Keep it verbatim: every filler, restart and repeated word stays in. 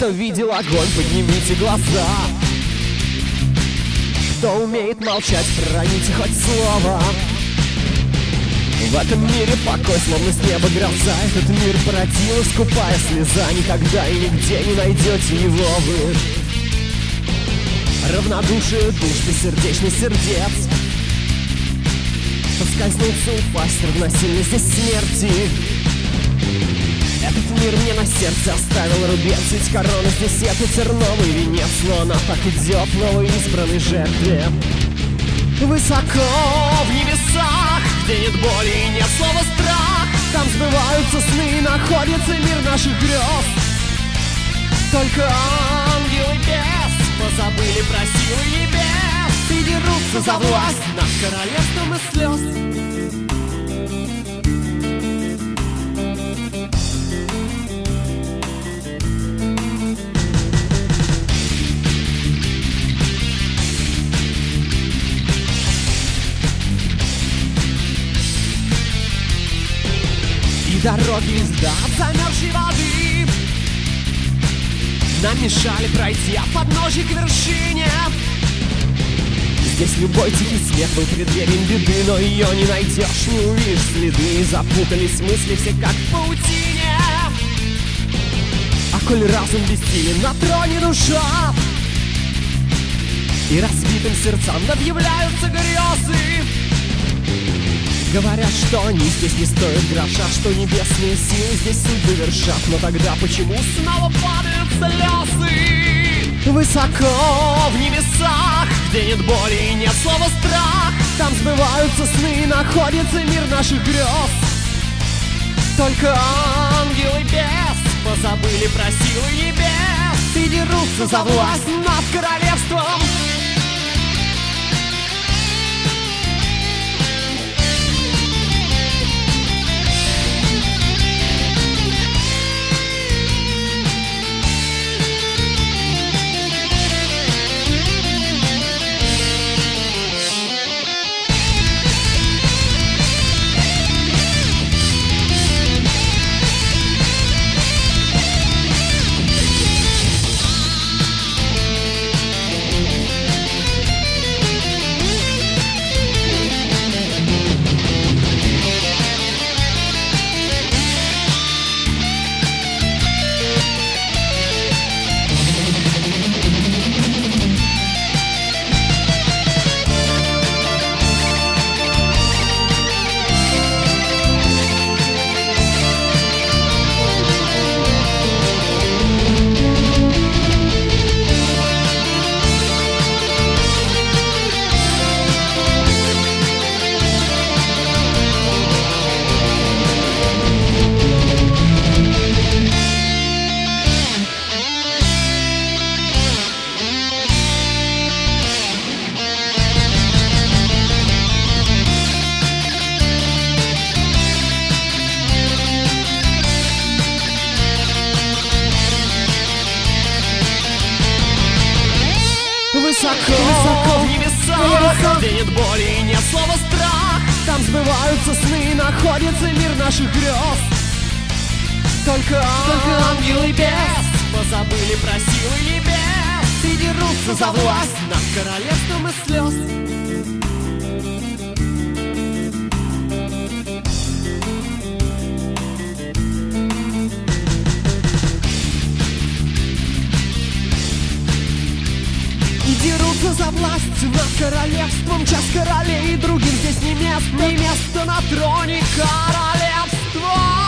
кто видел огонь, поднимите глаза. Кто умеет молчать, проните хоть слово. В этом мире покой, словно с неба гроза. Этот мир породила скупая слеза. Никогда и нигде не найдете его вы. Равнодушие душ, бессердечный сердец. Поскользнуться, упасть, равносильно здесь смерти. Этот мир мне на сердце оставил рубец. Ведь корона здесь это терновый венец. Но она так идет новой избранной жертве. Высоко в небесах, где нет боли и нет слова страх, там сбываются сны, находится мир наших грез. Только ангелы без позабыли про силы небес и дерутся за власть над королевством из слез. Дороги из от замерзшей воды нам мешали пройти от подножья к вершине. Здесь любой тихий смех был преддверием беды, но ее не найдешь, не увидишь следы. Запутались мысли все как в паутине. А коль разум бессилен на троне душа, и разбитым сердцам объявляются грезы, говорят, что они здесь не стоят гроша, что небесные силы здесь судьбы вершат. Но тогда почему снова падают слезы? Высоко в небесах, где нет боли и нет слова страх, там сбываются сны, находится мир наших грез. Только ангелы без позабыли про силы небес и дерутся за власть над королевством. Высоко, высоко в небесах, где нет боли и нет слова страх, там сбываются сны, находится мир наших грез. Только, Только ангелы без позабыли про силы небес и дерутся за власть над королевством из слез. И дерутся за власть над королевством. Час королей, другим здесь не место, не место на троне королевства.